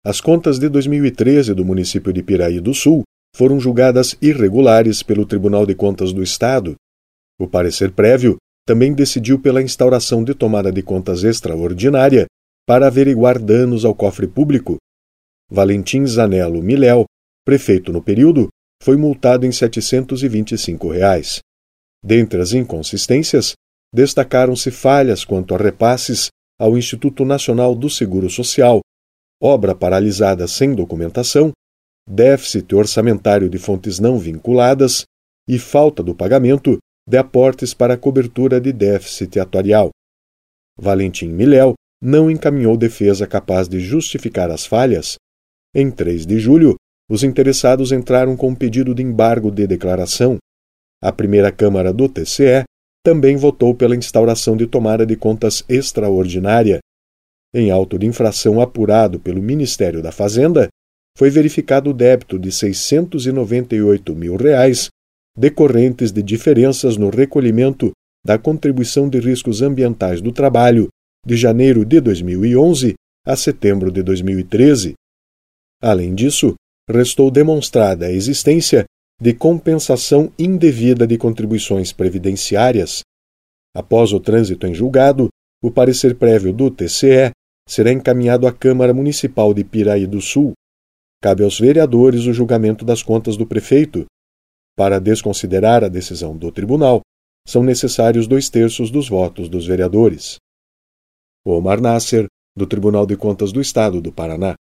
As contas de 2013 do município de Piraí do Sul foram julgadas irregulares pelo Tribunal de Contas do Estado. O parecer prévio também decidiu pela instauração de tomada de contas extraordinária para averiguar danos ao cofre público. Valentim Zanello Miléo, prefeito no período, foi multado em R$ 725. Dentre as inconsistências, destacaram-se falhas quanto a repasses ao Instituto Nacional do Seguro Social, obra paralisada sem documentação, déficit orçamentário de fontes não vinculadas e falta do pagamento de aportes para a cobertura de déficit atuarial. Valentim Miléo não encaminhou defesa capaz de justificar as falhas. Em 3 de julho, os interessados entraram com um pedido de embargo de declaração. A primeira Câmara do TCE também votou pela instauração de tomada de contas extraordinária. Em auto de infração apurado pelo Ministério da Fazenda, foi verificado o débito de R$ 698 mil decorrentes de diferenças no recolhimento da Contribuição de Riscos Ambientais do Trabalho de janeiro de 2011 a setembro de 2013. Além disso, restou demonstrada a existência de compensação indevida de contribuições previdenciárias. Após o trânsito em julgado, o parecer prévio do TCE será encaminhado à Câmara Municipal de Piraí do Sul. Cabe aos vereadores o julgamento das contas do prefeito. Para desconsiderar a decisão do tribunal, são necessários 2/3 dos votos dos vereadores. Omar Nasser, do Tribunal de Contas do Estado do Paraná.